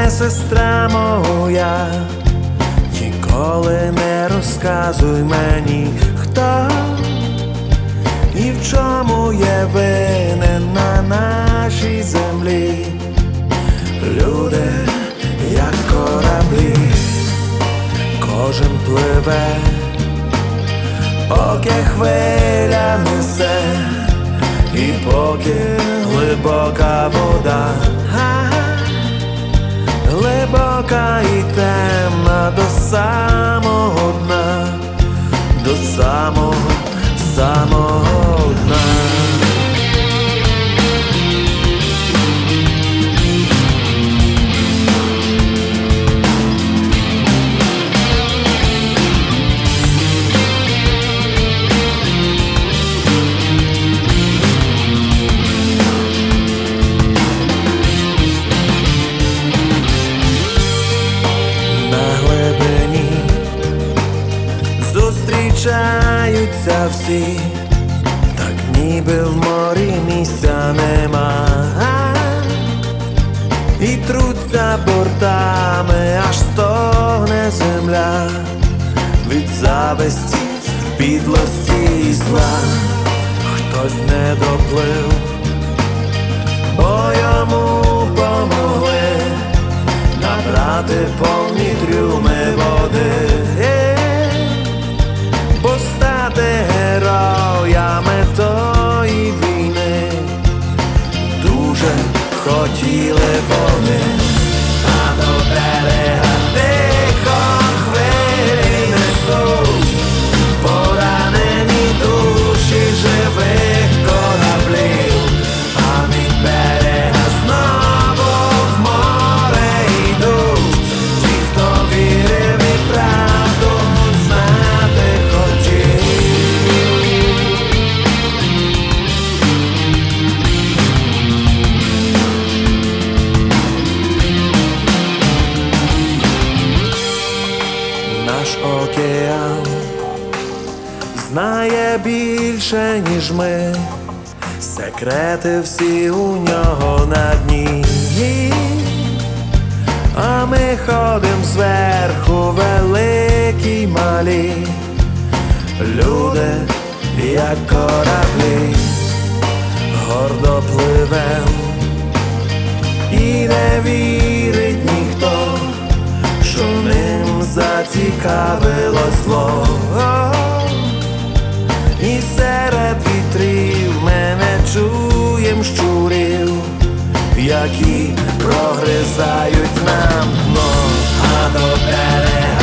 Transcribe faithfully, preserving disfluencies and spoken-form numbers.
сестра моя, ніколи не розказуй мені, хто і в чому є винен на нашій землі. Люди, як кораблі, кожен пливе, поки хвиля несе, і поки глибока вода, глибока і темна до самого дна, до самого, самого дна. Зустрічаються всі, так ніби в морі місця нема, і труться бортами, аж стогне земля від зависті, підлості і зла. Хтось не доплив, бо йому помогли набрати повні трюми води. Героями тої війни дуже хотіли вони, а до берега тихо хвилі несуть поранені душі живих кораблів, а від берега знову в море йдуть ті, хто вірив і правду знати хотів. Наш океан знає більше, ніж ми, секрети всі у нього на дні, а ми ходим зверху великі й малі, люди, як кораблі, гордо пливем, і не вірить ніхто, що ним зацікавилось зло. І серед вітрів ми не чуєм щурів, які прогризають нам дно, а до берега